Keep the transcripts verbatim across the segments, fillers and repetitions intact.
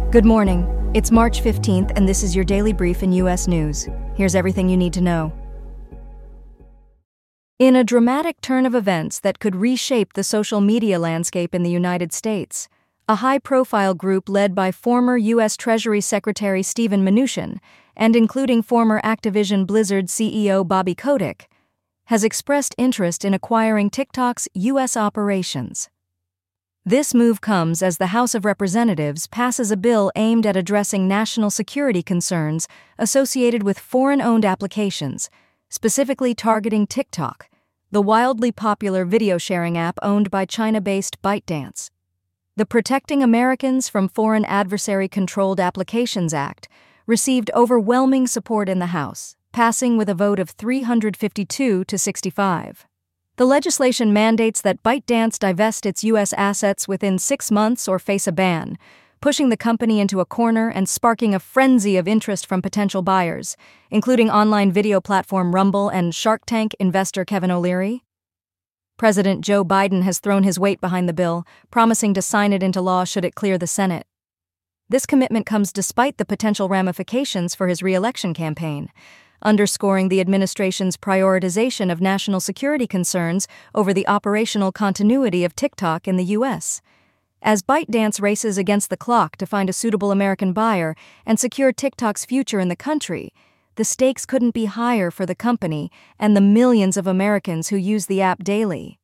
Good morning. It's March fifteenth, and this is your daily brief in U S news. Here's everything you need to know. In a dramatic turn of events that could reshape the social media landscape in the United States, a high-profile group led by former U S Treasury Secretary Steven Mnuchin, and including former Activision Blizzard C E O Bobby Kotick, has expressed interest in acquiring TikTok's U S operations. This move comes as the House of Representatives passes a bill aimed at addressing national security concerns associated with foreign-owned applications, specifically targeting TikTok, the wildly popular video-sharing app owned by China-based ByteDance. The Protecting Americans from Foreign Adversary-Controlled Applications Act received overwhelming support in the House, passing with a vote of three hundred fifty-two to sixty-five. The legislation mandates that ByteDance divest its U S assets within six months or face a ban, pushing the company into a corner and sparking a frenzy of interest from potential buyers, including online video platform Rumble and Shark Tank investor Kevin O'Leary. President Joe Biden has thrown his weight behind the bill, promising to sign it into law should it clear the Senate. This commitment comes despite the potential ramifications for his re-election campaign, underscoring the administration's prioritization of national security concerns over the operational continuity of TikTok in the U S. As ByteDance races against the clock to find a suitable American buyer and secure TikTok's future in the country, the stakes couldn't be higher for the company and the millions of Americans who use the app daily.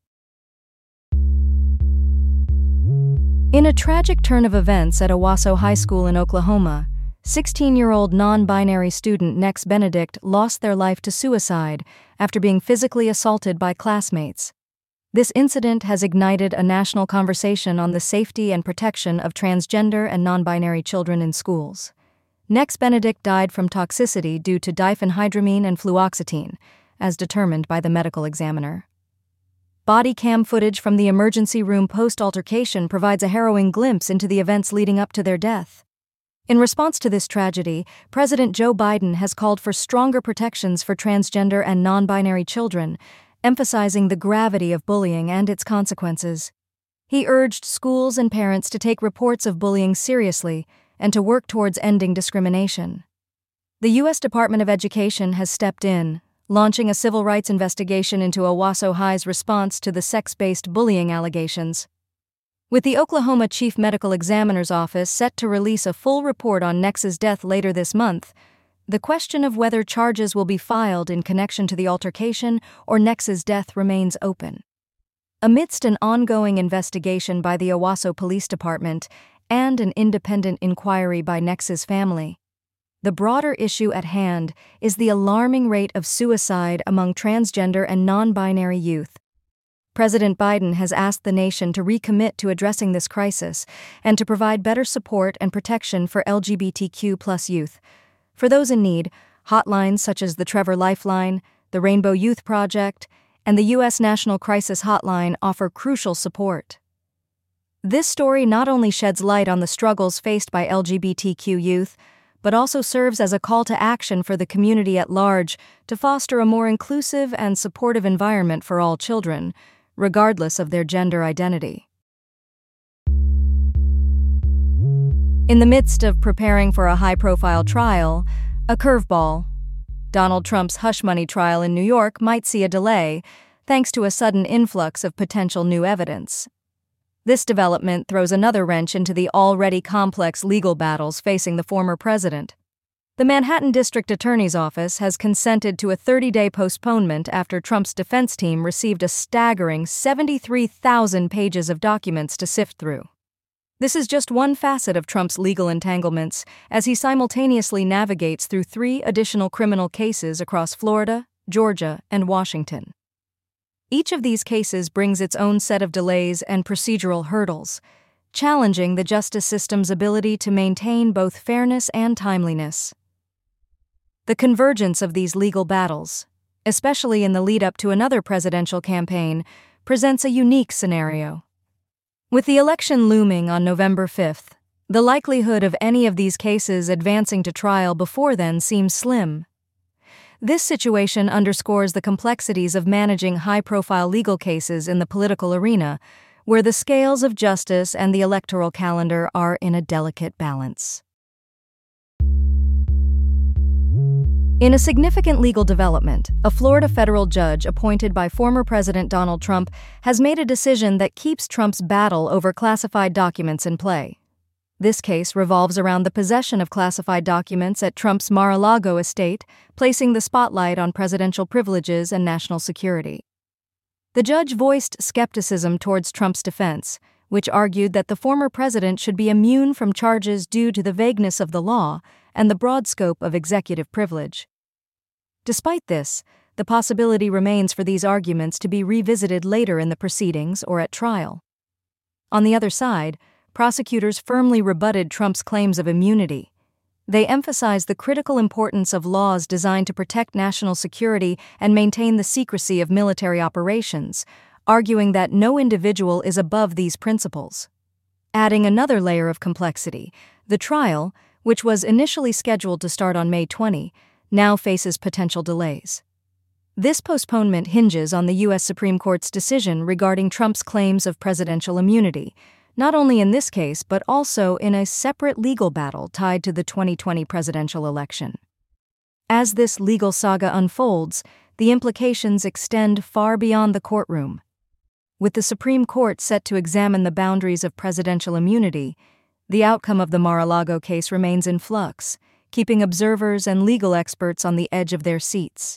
In a tragic turn of events at Owasso High School in Oklahoma, sixteen-year-old non-binary student Nex Benedict lost their life to suicide after being physically assaulted by classmates. This incident has ignited a national conversation on the safety and protection of transgender and non-binary children in schools. Nex Benedict died from toxicity due to diphenhydramine and fluoxetine, as determined by the medical examiner. Body cam footage from the emergency room post-altercation provides a harrowing glimpse into the events leading up to their death. In response to this tragedy, President Joe Biden has called for stronger protections for transgender and non-binary children, emphasizing the gravity of bullying and its consequences. He urged schools and parents to take reports of bullying seriously and to work towards ending discrimination. The U S Department of Education has stepped in, launching a civil rights investigation into Owasso High's response to the sex-based bullying allegations. With the Oklahoma Chief Medical Examiner's Office set to release a full report on Nex's death later this month, the question of whether charges will be filed in connection to the altercation or Nex's death remains open. Amidst an ongoing investigation by the Owasso Police Department and an independent inquiry by Nex's family, the broader issue at hand is the alarming rate of suicide among transgender and non-binary youth. President Biden has asked the nation to recommit to addressing this crisis and to provide better support and protection for L G B T Q plus youth. For those in need, hotlines such as the Trevor Lifeline, the Rainbow Youth Project, and the U S National Crisis Hotline offer crucial support. This story not only sheds light on the struggles faced by L G B T Q youth, but also serves as a call to action for the community at large to foster a more inclusive and supportive environment for all children, regardless of their gender identity. In the midst of preparing for a high-profile trial, a curveball, Donald Trump's hush money trial in New York might see a delay, thanks to a sudden influx of potential new evidence. This development throws another wrench into the already complex legal battles facing the former president. The Manhattan District Attorney's Office has consented to a thirty-day postponement after Trump's defense team received a staggering seventy-three thousand pages of documents to sift through. This is just one facet of Trump's legal entanglements as he simultaneously navigates through three additional criminal cases across Florida, Georgia, and Washington. Each of these cases brings its own set of delays and procedural hurdles, challenging the justice system's ability to maintain both fairness and timeliness. The convergence of these legal battles, especially in the lead-up to another presidential campaign, presents a unique scenario. With the election looming on November fifth, the likelihood of any of these cases advancing to trial before then seems slim. This situation underscores the complexities of managing high-profile legal cases in the political arena, where the scales of justice and the electoral calendar are in a delicate balance. In a significant legal development, a Florida federal judge appointed by former President Donald Trump has made a decision that keeps Trump's battle over classified documents in play. This case revolves around the possession of classified documents at Trump's Mar-a-Lago estate, placing the spotlight on presidential privileges and national security. The judge voiced skepticism towards Trump's defense, which argued that the former president should be immune from charges due to the vagueness of the law and the broad scope of executive privilege. Despite this, the possibility remains for these arguments to be revisited later in the proceedings or at trial. On the other side, prosecutors firmly rebutted Trump's claims of immunity. They emphasized the critical importance of laws designed to protect national security and maintain the secrecy of military operations, arguing that no individual is above these principles. Adding another layer of complexity, the trial, which was initially scheduled to start on May twentieth, now faces potential delays. This postponement hinges on the U S Supreme Court's decision regarding Trump's claims of presidential immunity, not only in this case but also in a separate legal battle tied to the twenty twenty presidential election. As this legal saga unfolds, the implications extend far beyond the courtroom. With the Supreme Court set to examine the boundaries of presidential immunity, the outcome of the Mar-a-Lago case remains in flux, keeping observers and legal experts on the edge of their seats.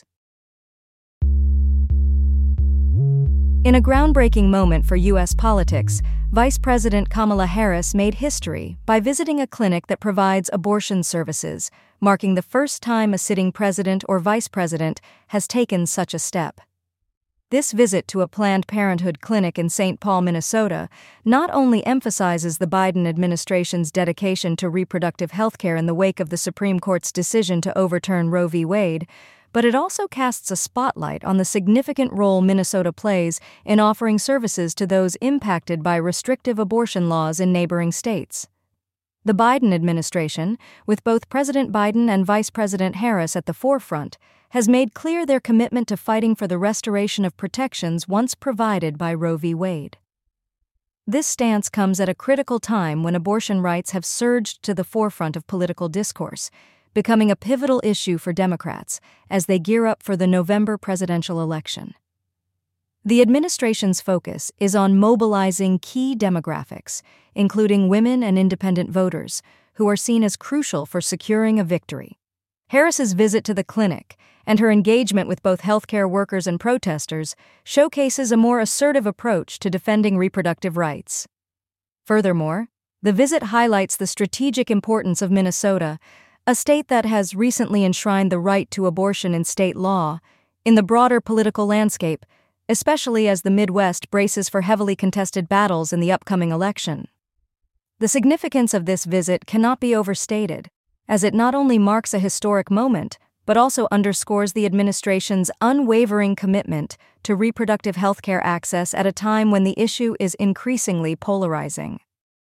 In a groundbreaking moment for U S politics, Vice President Kamala Harris made history by visiting a clinic that provides abortion services, marking the first time a sitting president or vice president has taken such a step. This visit to a Planned Parenthood clinic in Saint Paul, Minnesota, not only emphasizes the Biden administration's dedication to reproductive health care in the wake of the Supreme Court's decision to overturn Roe v. Wade, but it also casts a spotlight on the significant role Minnesota plays in offering services to those impacted by restrictive abortion laws in neighboring states. The Biden administration, with both President Biden and Vice President Harris at the forefront, has made clear their commitment to fighting for the restoration of protections once provided by Roe v. Wade. This stance comes at a critical time when abortion rights have surged to the forefront of political discourse, becoming a pivotal issue for Democrats as they gear up for the November presidential election. The administration's focus is on mobilizing key demographics, including women and independent voters, who are seen as crucial for securing a victory. Harris's visit to the clinic and her engagement with both healthcare workers and protesters showcases a more assertive approach to defending reproductive rights. Furthermore, the visit highlights the strategic importance of Minnesota, a state that has recently enshrined the right to abortion in state law, in the broader political landscape, especially as the Midwest braces for heavily contested battles in the upcoming election. The significance of this visit cannot be overstated, as it not only marks a historic moment, but also underscores the administration's unwavering commitment to reproductive health care access at a time when the issue is increasingly polarizing.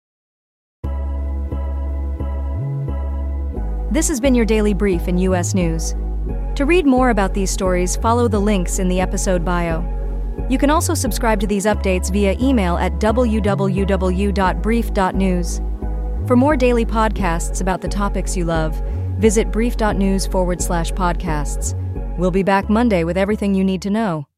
This has been your daily brief in U S News. To read more about these stories, follow the links in the episode bio. You can also subscribe to these updates via email at w w w dot brief dot news. For more daily podcasts about the topics you love, visit brief dot news forward slash podcasts. We'll be back Monday with everything you need to know.